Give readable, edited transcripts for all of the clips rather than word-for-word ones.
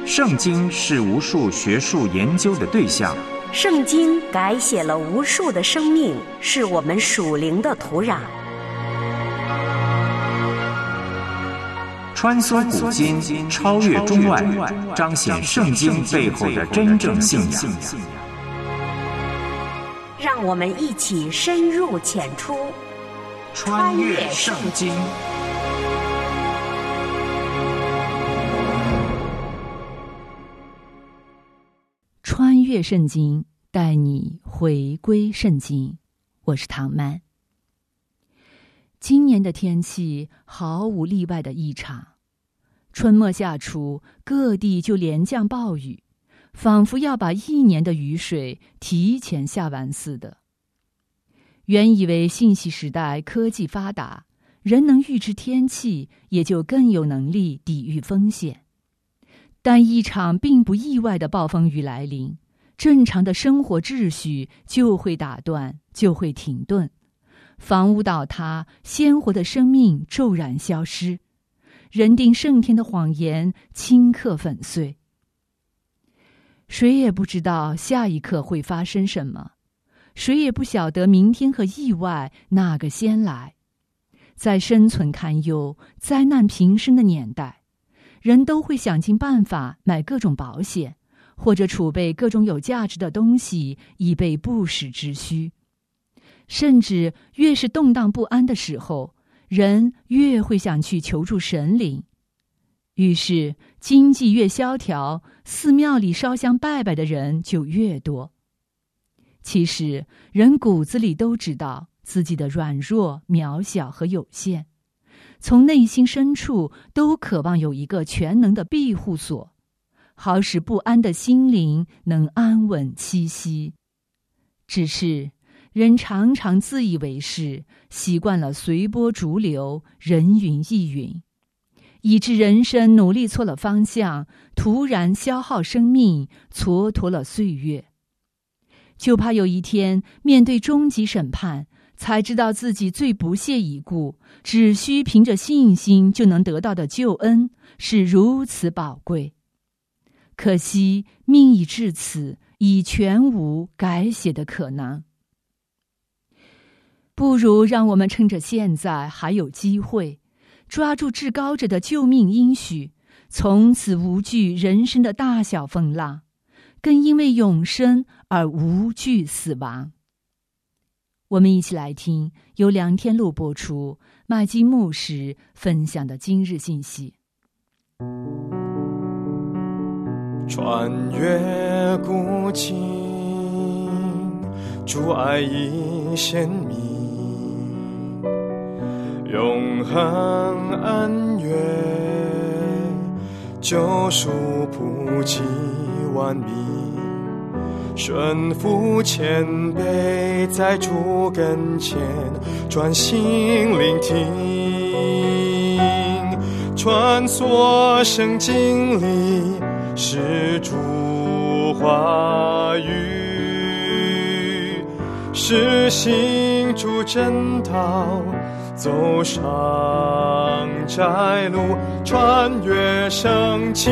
圣经是无数学术研究的对象， 圣经改写了无数的生命，是我们属灵的土壤。 穿梭古今，超越中外，彰显圣经背后的真正信仰。 让我们一起深入浅出， 穿越圣经。 穿越圣经，带你回归圣经。我是唐曼。今年的天气毫无例外的异常，春末夏初，各地就连降暴雨，仿佛要把一年的雨水提前下完似的。原以为信息时代科技发达，人能预知天气，也就更有能力抵御风险。但一场并不意外的暴风雨来临，正常的生活秩序就会打断，就会停顿，房屋倒塌，鲜活的生命骤然消失，人定胜天的谎言顷刻粉碎。谁也不知道下一刻会发生什么，谁也不晓得明天和意外哪个先来。在生存堪忧、灾难频生的年代，人都会想尽办法买各种保险，或者储备各种有价值的东西，以备不时之需。甚至越是动荡不安的时候，人越会想去求助神灵。于是经济越萧条，寺庙里烧香拜拜的人就越多。其实人骨子里都知道自己的软弱、渺小和有限，从内心深处都渴望有一个全能的庇护所，好使不安的心灵能安稳栖息。只是人常常自以为是，习惯了随波逐流，人云亦云，以致人生努力错了方向，突然消耗生命，蹉跎了岁月。就怕有一天面对终极审判，才知道自己最不屑一顾，只需凭着信心就能得到的救恩是如此宝贵。可惜命已至此，已全无改写的可能。不如让我们趁着现在还有机会，抓住至高者的救命应许，从此无惧人生的大小风浪，更因为永生而无惧死亡。我们一起来听由梁天禄播出，麦基牧师分享的今日信息。 穿越古今，主爱已显明，永恒恩怨，救赎普及万民，顺服谦卑，在主跟前专心聆听，穿梭圣经里是主话语，是行主真道，走上窄路，穿越圣经。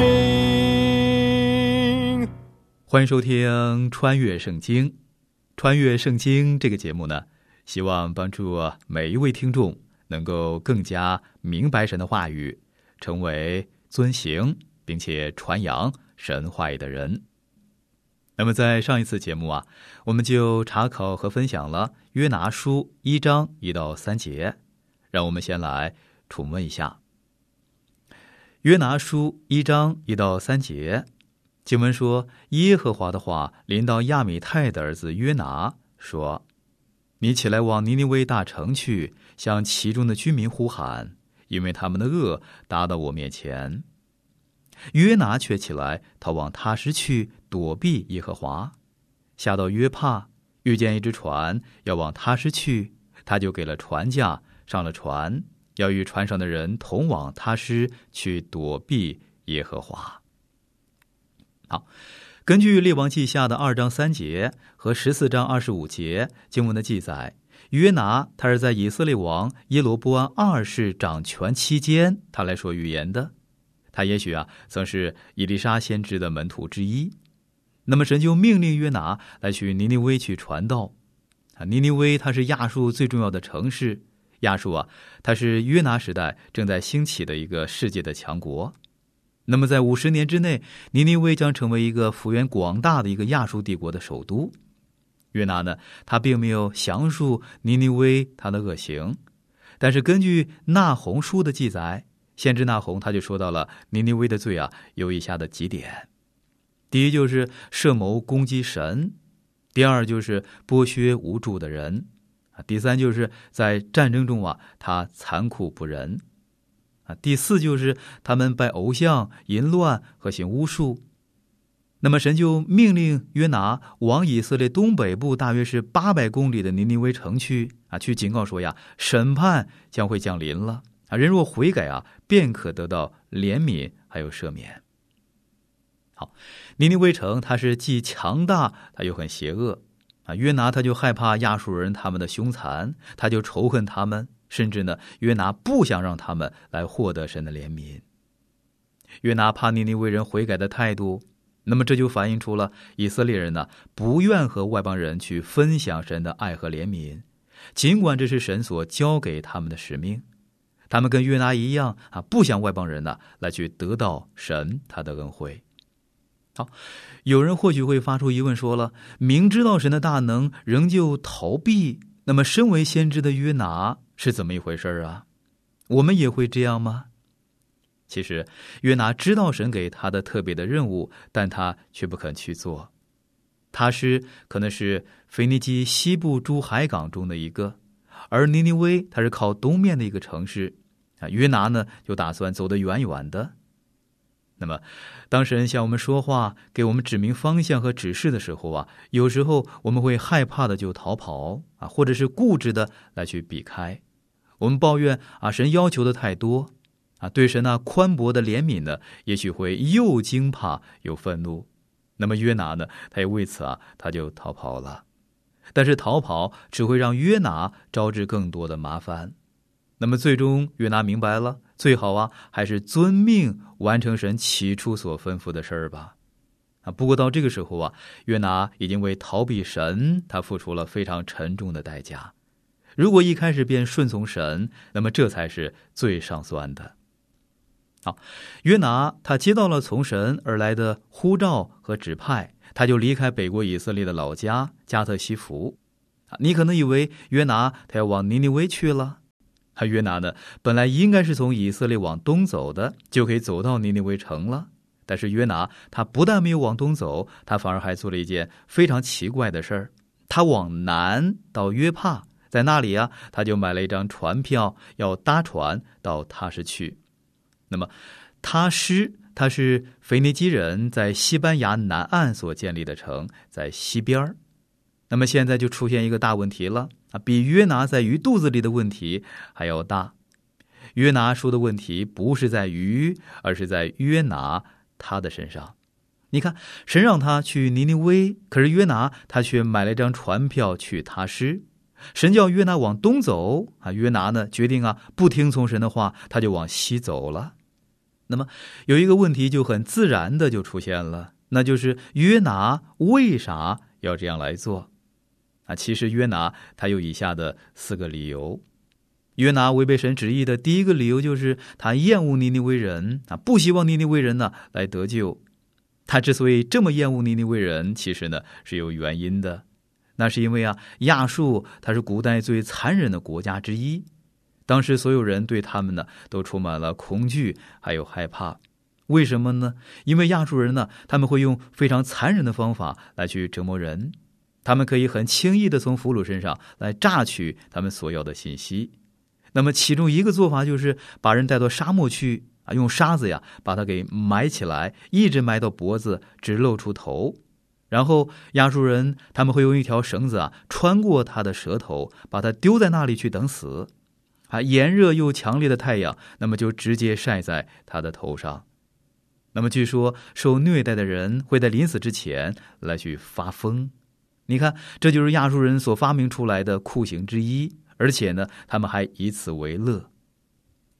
欢迎收听穿越圣经。穿越圣经这个节目呢，希望帮助每一位听众能够更加明白神的话语，成为遵行并且传扬神话语的人。那么在上一次节目我们就查考和分享了约拿书1章1到3节，让我们先来重温一下。约拿书1章1到3节，经文说，耶和华的话临到亚米太的儿子约拿，说，你起来往尼尼微大城去，向其中的居民呼喊，因为他们的恶达到我面前。约拿却起来逃往他施去，躲避耶和华。下到约帕，遇见一只船要往他施去，他就给了船价，上了船，要与船上的人同往他施去，躲避耶和华。好，根据列王记下的2章3节和14章25节经文的记载，约拿他是在以色列王耶罗波安2世掌权期间他来说预言的。 他也许曾是以利沙先知的门徒之一。那么神就命令约拿来去尼尼微去传道。尼尼微它是亚述最重要的城市，亚述它是约拿时代正在兴起的一个世界的强国。那么在50年之内，尼尼微将成为一个幅员广大的一个亚述帝国的首都。约拿呢，他并没有详述尼尼微他的恶行，但是根据那鸿书的记载，先知那鸿他就说到了尼尼微的罪有以下的几点。第一就是设谋攻击神，第二就是剥削无助的人，第三就是在战争中他残酷不仁，第四就是他们拜偶像、淫乱和行巫术。那么神就命令约拿往以色列东北部大约是800公里的尼尼微城去去警告说审判将会降临了人若悔改便可得到怜悯还有赦免。好，尼尼微城它是既强大它又很邪恶约拿他就害怕亚述人他们的凶残，他就仇恨他们，甚至呢约拿不想让他们来获得神的怜悯。约拿怕尼尼微人悔改的态度，那么这就反映出了以色列人不愿和外邦人去分享神的爱和怜悯，尽管这是神所交给他们的使命。他们跟约拿一样不想外邦人来去得到神他的恩惠。好，有人或许会发出疑问说了，明知道神的大能仍旧逃避，那么身为先知的约拿是怎么一回事我们也会这样吗？其实约拿知道神给他的特别的任务，但他却不肯去做。他是可能是腓尼基西部诸海港中的一个，而尼尼微它是靠东面的一个城市约拿呢就打算走得远远的。那么当神向我们说话，给我们指明方向和指示的时候有时候我们会害怕的就逃跑或者是固执的来去避开。我们抱怨神要求的太多对神宽博的怜悯呢，也许会又惊怕又愤怒。那么约拿呢，他也为此他就逃跑了。但是逃跑只会让约拿招致更多的麻烦。那么最终约拿明白了，最好还是遵命完成神起初所吩咐的事儿吧。不过到这个时候约拿已经为逃避神他付出了非常沉重的代价。如果一开始便顺从神，那么这才是最上算的。好，约拿他接到了从神而来的呼召和指派，他就离开北国以色列的老家加特西弗。你可能以为约拿他要往尼尼微去了，约拿呢本来应该是从以色列往东走的，就可以走到尼尼微城了。但是约拿他不但没有往东走，他反而还做了一件非常奇怪的事儿。他往南到约帕，在那里他就买了一张船票，要搭船到他施去。那么他施它是腓尼基人在西班牙南岸所建立的城，在西边。那么现在就出现一个大问题了比约拿在鱼肚子里的问题还要大。约拿说的问题不是在鱼，而是在约拿他的身上。你看，神让他去尼尼微，可是约拿他却买了一张船票去他施。神叫约拿往东走约拿呢决定不听从神的话，他就往西走了。那么有一个问题就很自然的就出现了，那就是约拿为啥要这样来做其实约拿他有以下的4个理由。约拿违背神旨意的第一个理由就是他厌恶尼尼微人不希望尼尼微人呢来得救。他之所以这么厌恶尼尼微人，其实呢是有原因的。那是因为亚述它是古代最残忍的国家之一，当时所有人对他们呢都充满了恐惧还有害怕。为什么呢？因为亚述人呢他们会用非常残忍的方法来去折磨人，他们可以很轻易的从俘虏身上来榨取他们所要的信息。那么其中一个做法就是把人带到沙漠去用沙子把他给埋起来，一直埋到脖子，只露出头。然后亚述人他们会用一条绳子穿过他的舌头，把他丢在那里去等死炎热又强烈的太阳那么就直接晒在他的头上。那么据说受虐待的人会在临死之前来去发疯。你看，这就是亚述人所发明出来的酷刑之一，而且呢他们还以此为乐。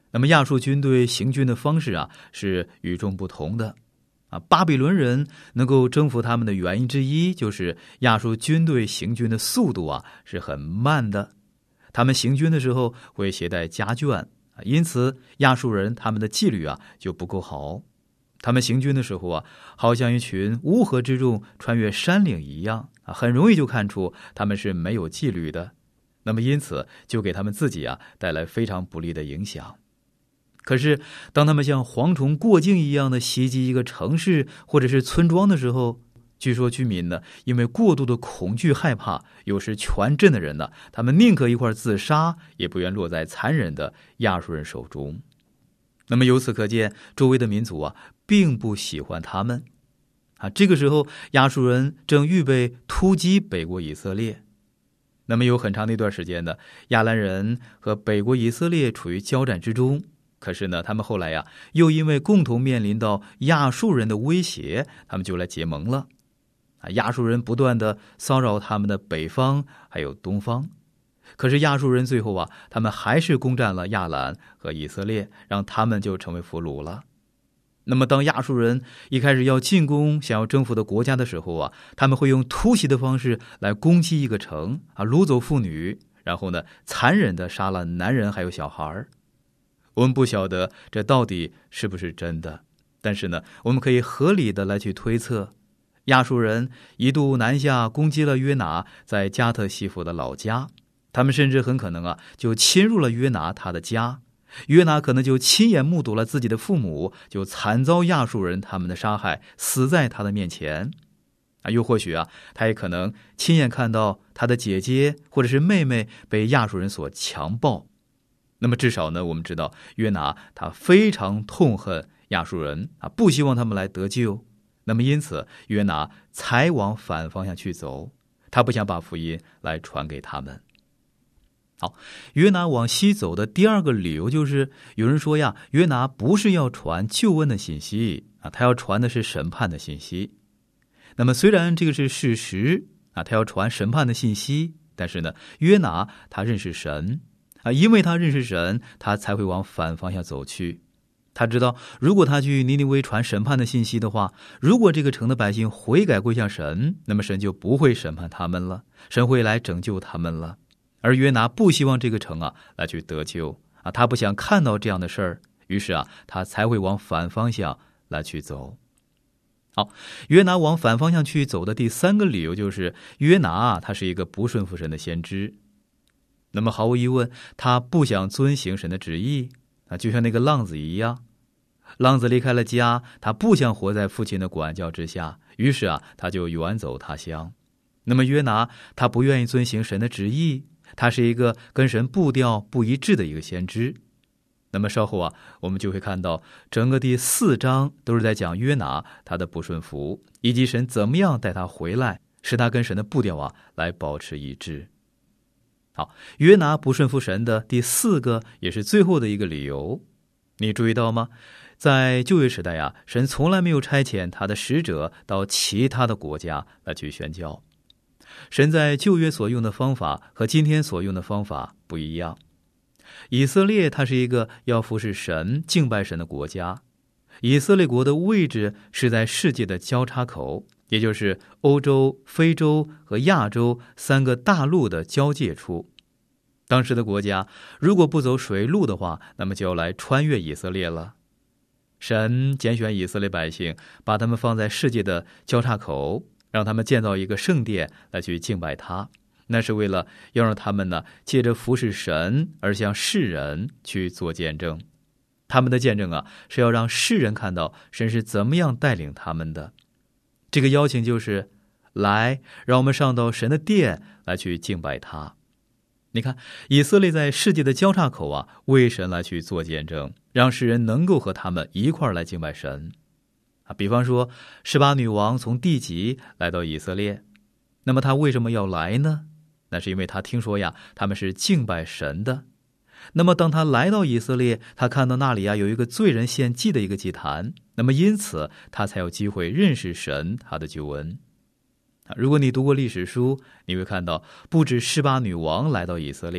那么亚述军队行军的方式是与众不同的。巴比伦人能够征服他们的原因之一，就是亚述军队行军的速度是很慢的。他们行军的时候会携带家眷，因此亚述人他们的纪律就不够好。他们行军的时候好像一群乌合之众穿越山岭一样，很容易就看出他们是没有纪律的。那么因此就给他们自己带来非常不利的影响。可是当他们像蝗虫过境一样的袭击一个城市或者是村庄的时候，据说居民呢，因为过度的恐惧害怕，有时全镇的人呢，他们宁可一块自杀，也不愿落在残忍的亚述人手中。那么由此可见，周围的民族并不喜欢他们。这个时候亚述人正预备突击北国以色列。那么有很长的一段时间呢，亚兰人和北国以色列处于交战之中。可是呢，他们后来又因为共同面临到亚述人的威胁，他们就来结盟了。亚述人不断的骚扰他们的北方还有东方，可是亚述人最后他们还是攻占了亚兰和以色列，让他们就成为俘虏了。那么当亚述人一开始要进攻想要征服的国家的时候他们会用突袭的方式来攻击一个城掳走妇女，然后呢残忍的杀了男人还有小孩。我们不晓得这到底是不是真的，但是呢我们可以合理的来去推测，亚述人一度南下攻击了约拿在加特西弗的老家，他们甚至很可能就侵入了约拿他的家，约拿可能就亲眼目睹了自己的父母就惨遭亚述人他们的杀害，死在他的面前。又或许他也可能亲眼看到他的姐姐或者是妹妹被亚述人所强暴。那么至少呢，我们知道约拿他非常痛恨亚述人不希望他们来得救。那么因此约拿才往反方向去走，他不想把福音来传给他们。好，约拿往西走的第二个理由就是，有人说约拿不是要传救恩的信息他要传的是审判的信息。那么虽然这个是事实他要传审判的信息，但是呢约拿他认识神因为他认识神，他才会往反方向走去。他知道如果他去尼尼微传审判的信息的话，如果这个城的百姓悔改归向神，那么神就不会审判他们了，神会来拯救他们了。而约拿不希望这个城来去得救他不想看到这样的事儿，于是他才会往反方向来去走。好，约拿往反方向去走的第三个理由就是约拿他是一个不顺服神的先知。那么毫无疑问，他不想遵行神的旨意就像那个浪子一样。浪子离开了家，他不想活在父亲的管教之下，于是他就远走他乡。那么约拿他不愿意遵行神的旨意，他是一个跟神步调不一致的一个先知。那么稍后我们就会看到整个第4章都是在讲约拿他的不顺服，以及神怎么样带他回来，使他跟神的步调来保持一致。好，约拿不顺服神的第4个也是最后的一个理由，你注意到吗？在旧约时代神从来没有差遣他的使者到其他的国家来去宣教。神在旧约所用的方法和今天所用的方法不一样。以色列它是一个要服侍神敬拜神的国家，以色列国的位置是在世界的交叉口，也就是欧洲、非洲和亚洲3个大陆的交界处。当时的国家如果不走水路的话，那么就要来穿越以色列了。神拣选以色列百姓，把他们放在世界的交叉口，让他们建造一个圣殿来去敬拜他，那是为了要让他们呢借着服侍神而向世人去做见证。他们的见证是要让世人看到神是怎么样带领他们的。这个邀请就是来，让我们上到神的殿来去敬拜他。你看，以色列在世界的交叉口为神来去做见证，让世人能够和他们一块来敬拜神。比方说18女王从地极来到以色列，那么她为什么要来呢？那是因为她听说他们是敬拜神的。那么当她来到以色列，她看到那里有一个罪人献祭的一个祭坛，那么因此她才有机会认识神他的救恩。如果你读过历史书，你会看到不止18女王来到以色列，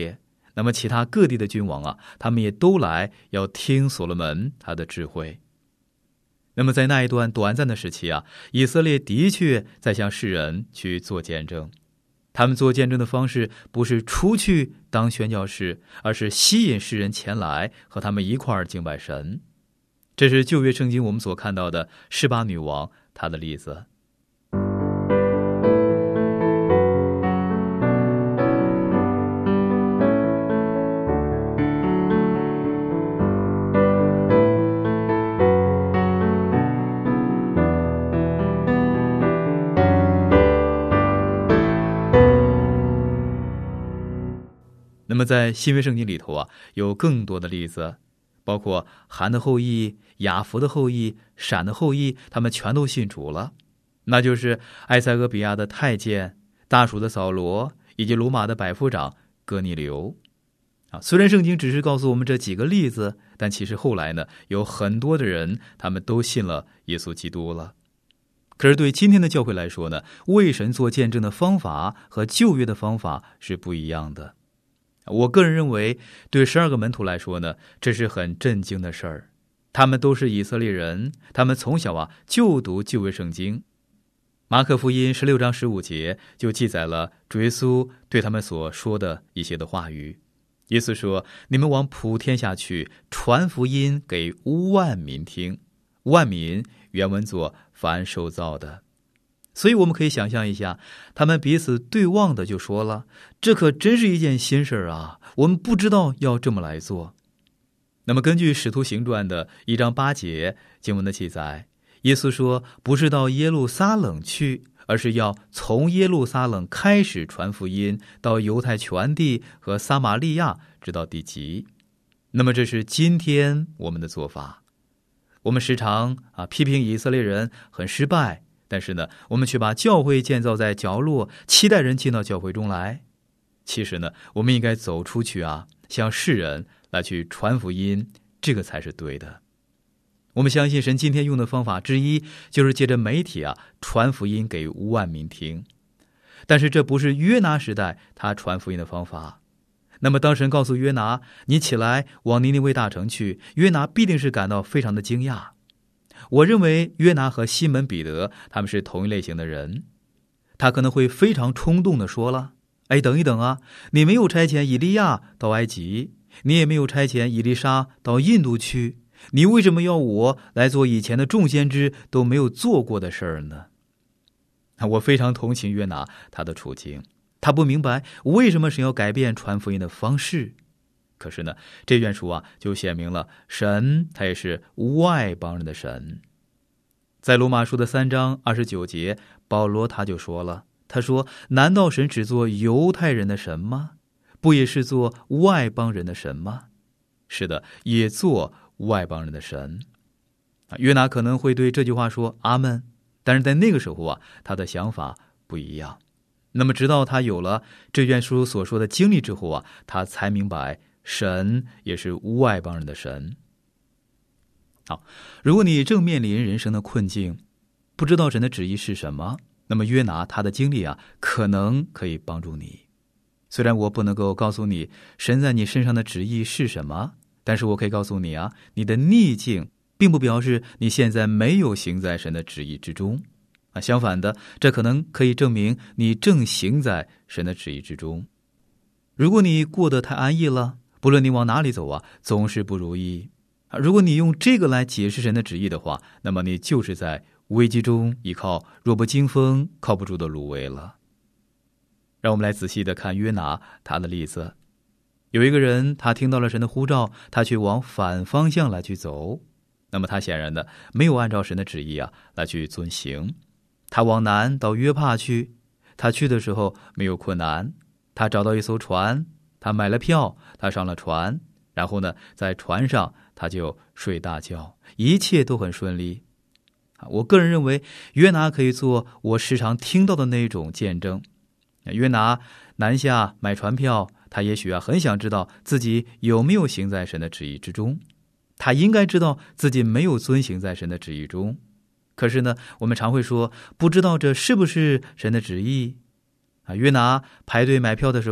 那么其他各地的君王啊，他们也都来要听所罗门他的智慧。那么在那一段短暂的时期啊，以色列的确在向世人去做见证。他们做见证的方式不是出去当宣教士，而是吸引世人前来和他们一块儿敬拜神。这是旧约圣经我们所看到的示巴女王她的例子。那么在新约圣经里头啊，有更多的例子，包括韩的后裔、雅弗的后裔、闪的后裔，他们全都信主了。那就是埃塞俄比亚的太监、大蜀的扫罗以及罗马的百夫长哥尼流。虽然圣经只是告诉我们这几个例子，但其实后来呢，有很多的人他们都信了耶稣基督了。可是对今天的教会来说呢，为神做见证的方法和旧约的方法是不一样的。我个人认为，对12个门徒来说呢，这是很震惊的事儿。他们都是以色列人，他们从小就读旧约圣经。马可福音16章15节就记载了主耶稣对他们所说的一些的话语。耶稣说：“你们往普天下去，传福音给万民听。”万民原文作凡受造的。所以我们可以想象一下，他们彼此对望的就说了，这可真是一件新事啊，我们不知道要这么来做。那么根据使徒行传的1章8节经文的记载，耶稣说，不是到耶路撒冷去，而是要从耶路撒冷开始传福音，到犹太全地和撒玛利亚，直到地极。那么这是今天我们的做法。我们时常批评以色列人很失败，但是呢，我们却把教会建造在角落，期待人进到教会中来。其实呢，我们应该走出去向世人来去传福音，这个才是对的。我们相信神今天用的方法之一，就是借着媒体传福音给万民听。但是这不是约拿时代他传福音的方法。那么当神告诉约拿，你起来往尼尼微大城去，约拿必定是感到非常的惊讶。我认为约拿和西门彼得他们是同一类型的人，他可能会非常冲动地说了，等一等你没有差遣以利亚到埃及，你也没有差遣以利沙到印度去，你为什么要我来做以前的众先知都没有做过的事儿呢？我非常同情约拿他的处境，他不明白为什么神要改变传福音的方式。可是呢，这卷书就显明了神他也是外邦人的神。在罗马书的3章29节，保罗他就说了，他说，难道神只做犹太人的神吗？不也是做外邦人的神吗？是的，也做外邦人的神。约拿可能会对这句话说阿们，但是在那个时候他的想法不一样。那么直到他有了这卷书所说的经历之后他才明白神也是外邦人的神。好，如果你正面临人生的困境，不知道神的旨意是什么，那么约拿他的经历可能可以帮助你。虽然我不能够告诉你神在你身上的旨意是什么，但是我可以告诉你你的逆境并不表示你现在没有行在神的旨意之中相反的，这可能可以证明你正行在神的旨意之中。如果你过得太安逸了，不论你往哪里走总是不如意。如果你用这个来解释神的旨意的话，那么你就是在危机中依靠弱不禁风、靠不住的芦苇了。让我们来仔细的看约拿他的例子。有一个人，他听到了神的呼召，他却往反方向来去走，那么他显然的没有按照神的旨意来去遵行。他往南到约帕去，他去的时候没有困难，他找到一艘船，他买了票，他上了船，然后呢，在船上他就睡大觉，一切都很顺利。我个人认为约拿可以做我时常听到的那种见证。约拿南下买船票，他也许很想知道自己有没有行在神的旨意之中，他应该知道自己没有遵行在神的旨意中。可是呢，我们常会说不知道这是不是神的旨意约拿排队买票的时候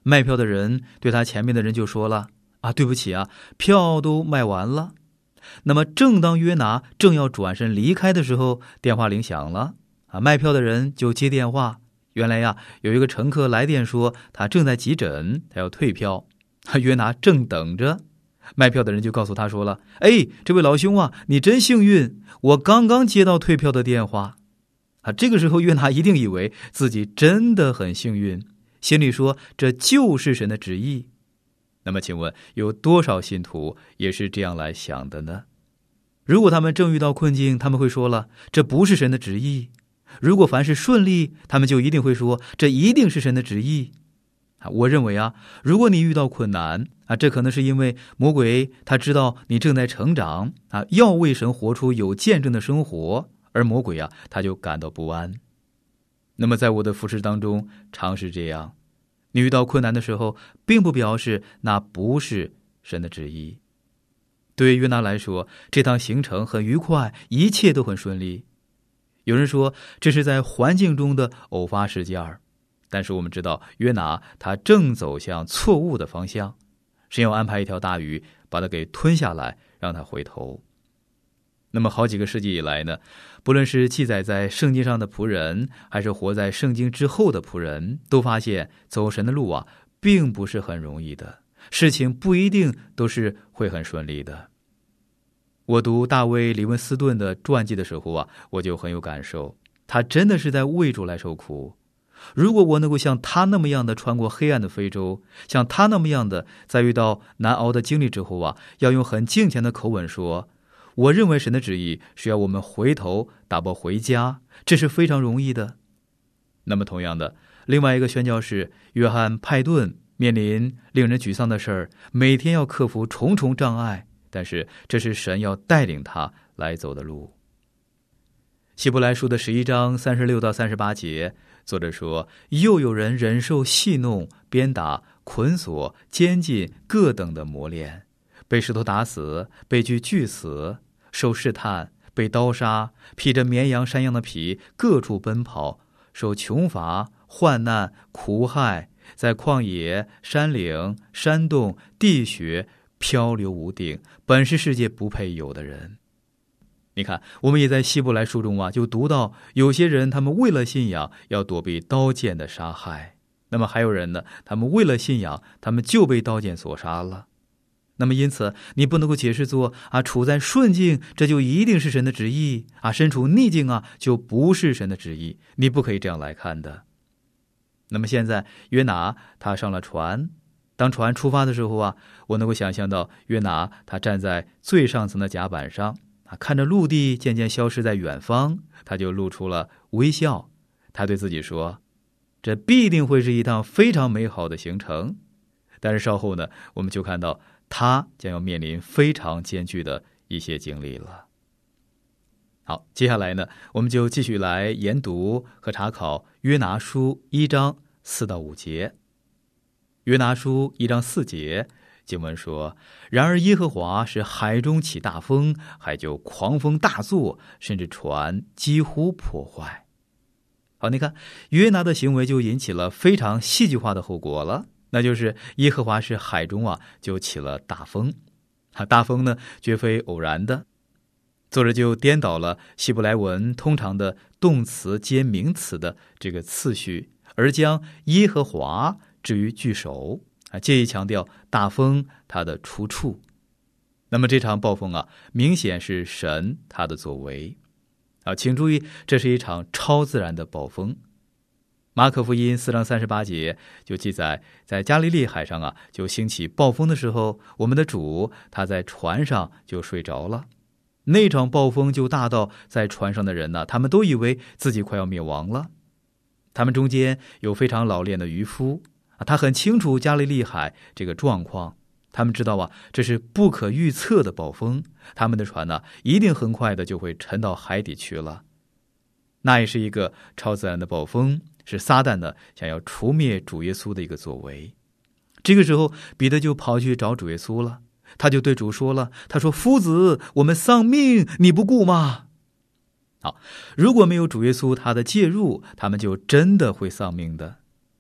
卖票的人对他前面的人就说了：对不起啊，票都卖完了。那么正当约拿正要转身离开的时候，电话铃响了，卖票的人就接电话。原来呀，有一个乘客来电说他正在急诊，他要退票。约拿正等着，卖票的人就告诉他说了：这位老兄啊，你真幸运，我刚刚接到退票的电话。这个时候约拿一定以为自己真的很幸运，心里说这就是神的旨意。那么请问有多少信徒也是这样来想的呢？如果他们正遇到困境，他们会说了，这不是神的旨意。如果凡事顺利，他们就一定会说，这一定是神的旨意。我认为如果你遇到困难这可能是因为魔鬼他知道你正在成长要为神活出有见证的生活，而魔鬼他就感到不安。那么在我的服事当中常是这样，你遇到困难的时候，并不表示那不是神的旨意。对于约拿来说，这趟行程很愉快，一切都很顺利。有人说这是在环境中的偶发事件，但是我们知道约拿他正走向错误的方向，神要安排一条大鱼把他给吞下来，让他回头。那么好几个世纪以来呢，不论是记载在圣经上的仆人，还是活在圣经之后的仆人，都发现走神的路并不是很容易的，事情不一定都是会很顺利的。我读大卫·李文斯顿的传记的时候我就很有感受，他真的是在为主来受苦。如果我能够像他那么样的穿过黑暗的非洲，像他那么样的在遇到难熬的经历之后要用很敬虔的口吻说，我认为神的旨意是要我们回头打包回家，这是非常容易的。那么同样的，另外一个宣教士约翰·派顿面临令人沮丧的事儿，每天要克服重重障碍，但是这是神要带领他来走的路。希伯来书的11章36到38节，作者说，又有人忍受戏弄、鞭打、捆锁、监禁各等的磨练，被石头打死，被锯死，受试探，被刀杀，披着绵羊山羊的皮，各处奔跑，受穷乏、患难、苦害，在旷野、山岭、山洞、地穴漂流无定，本是世界不配有的人。你看，我们也在希伯来书中就读到有些人他们为了信仰要躲避刀剑的杀害，那么还有人呢，他们为了信仰他们就被刀剑所杀了。那么因此你不能够解释作处在顺境这就一定是神的旨意身处逆境就不是神的旨意，你不可以这样来看的。那么现在约拿他上了船，当船出发的时候我能够想象到约拿他站在最上层的甲板上，看着陆地渐渐消失在远方，他就露出了微笑。他对自己说，这必定会是一趟非常美好的行程。但是稍后呢，我们就看到他将要面临非常艰巨的一些经历了。好，接下来呢，我们就继续来研读和查考约拿书1章4到5节。约拿书1章4节，经文说，然而耶和华使海中起大风，海就狂风大作，甚至船几乎破坏。好，你看约拿的行为就引起了非常戏剧化的后果了，那就是耶和华使海中就起了大风。大风呢绝非偶然的，作者就颠倒了希伯来文通常的动词接名词的这个次序，而将耶和华置于句首，借以强调大风它的出处。那么这场暴风明显是神他的作为请注意，这是一场超自然的暴风。马可福音4章38节就记载，在加利利海上就兴起暴风的时候，我们的主他在船上就睡着了。那场暴风就大到在船上的人他们都以为自己快要灭亡了。他们中间有非常老练的渔夫，他很清楚加利利海这个状况，他们知道这是不可预测的暴风，他们的船一定很快的就会沉到海底去了。那也是一个超自然的暴风，是撒旦的想要除灭主耶稣的一个作为。这个时候彼得就跑去找主耶稣了，他就对主说了，他说，夫子，我们丧命，你不顾吗？好，如果没有主耶稣他的介入，他们就真的会丧命的。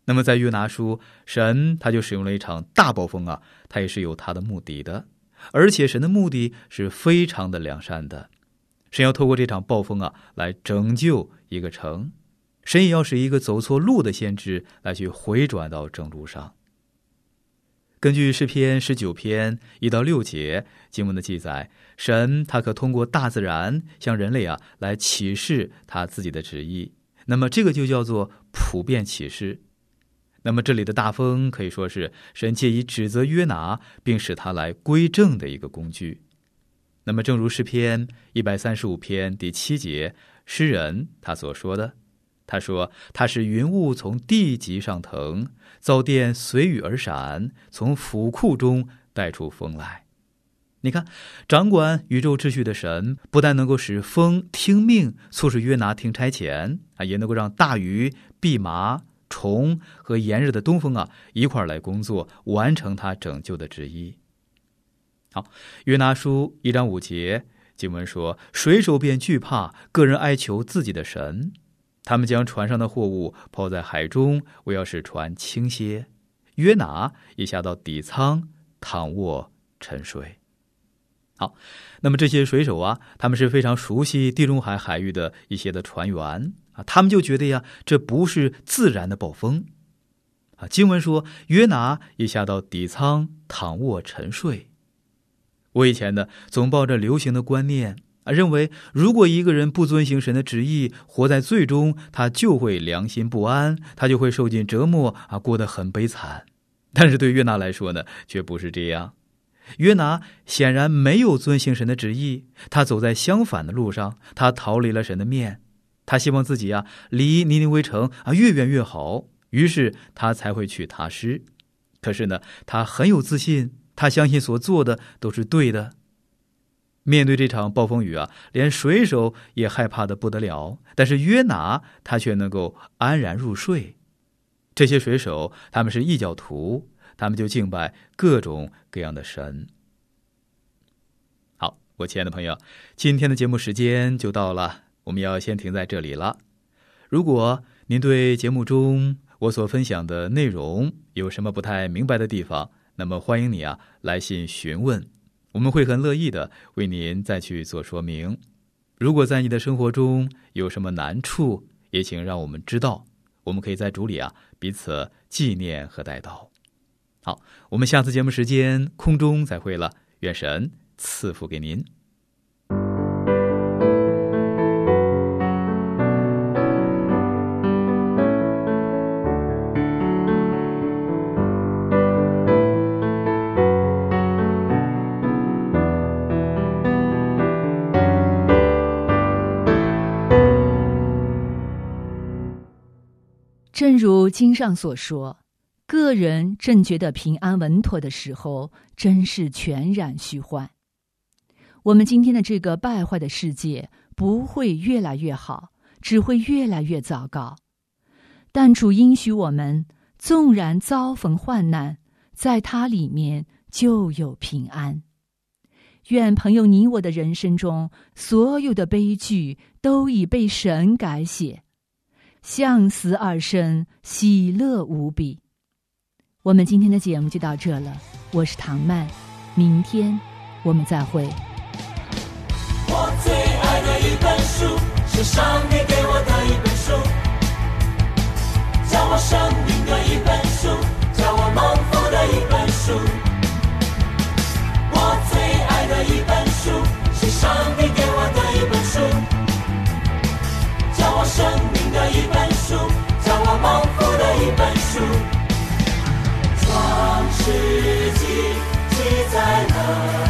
那么在约拿书，神他就使用了一场大暴风啊，他也是有他的目的的，而且神的目的是非常的良善的。神要透过这场暴风啊，来拯救一个城，神也要使一个走错路的先知来去回转到正路上。根据诗篇19篇1到6节经文的记载，神他可通过大自然向人类啊来启示他自己的旨意，那么这个就叫做普遍启示。那么这里的大风可以说是神借以指责约拿并使他来归正的一个工具。那么正如诗篇135篇第7节诗人他所说的，他说他使云雾从地极上腾，造电随雨而闪，从府库中带出风来。你看，掌管宇宙秩序的神不但能够使风听命，促使约拿听差遣啊，也能够让大鱼、蓖麻、虫和炎热的东风啊一块来工作，完成他拯救的旨意。好，约拿书1章5节经文说，水手便惧怕，个人哀求自己的神，他们将船上的货物抛在海中，为要使船轻些。约拿也下到底舱，躺卧沉睡。好，那么这些水手啊，他们是非常熟悉地中海海域的一些的船员啊，他们就觉得呀，这不是自然的暴风啊。经文说，约拿也下到底舱，躺卧沉睡。我以前呢，总抱着流行的观念啊，认为如果一个人不遵行神的旨意，活在罪中，他就会良心不安，他就会受尽折磨啊，过得很悲惨。但是对约拿来说呢，却不是这样。约拿显然没有遵行神的旨意，他走在相反的路上，他逃离了神的面，他希望自己啊离尼尼微城啊越远越好，于是他才会去他施。可是呢，他很有自信，他相信所做的都是对的。面对这场暴风雨啊，连水手也害怕得不得了，但是约拿他却能够安然入睡。这些水手他们是异教徒，他们就敬拜各种各样的神。好，我亲爱的朋友，今天的节目时间就到了，我们要先停在这里了。如果您对节目中我所分享的内容有什么不太明白的地方，那么欢迎你啊来信询问，我们会很乐意的为您再去做说明。如果在你的生活中有什么难处，也请让我们知道，我们可以在主里啊彼此纪念和代祷。好，我们下次节目时间空中再会了，愿神赐福给您。 正如经上所说，个人正觉得平安稳妥的时候，真是全然虚幻。我们今天的这个败坏的世界不会越来越好，只会越来越糟糕。但主应许我们，纵然遭逢患难，在他里面就有平安。愿朋友你我的人生中，所有的悲剧都已被神改写，向死而生，喜乐无比。我们今天的节目就到这了，我是唐曼，明天我们再会。 我最爱的一本书，是上帝给我的一本书，教我生命的一本书，教我蒙福的一本书。我最爱的一本书，是上帝给我的一本书，教我生命的一本书，教我蒙福的一本书。创世纪记载了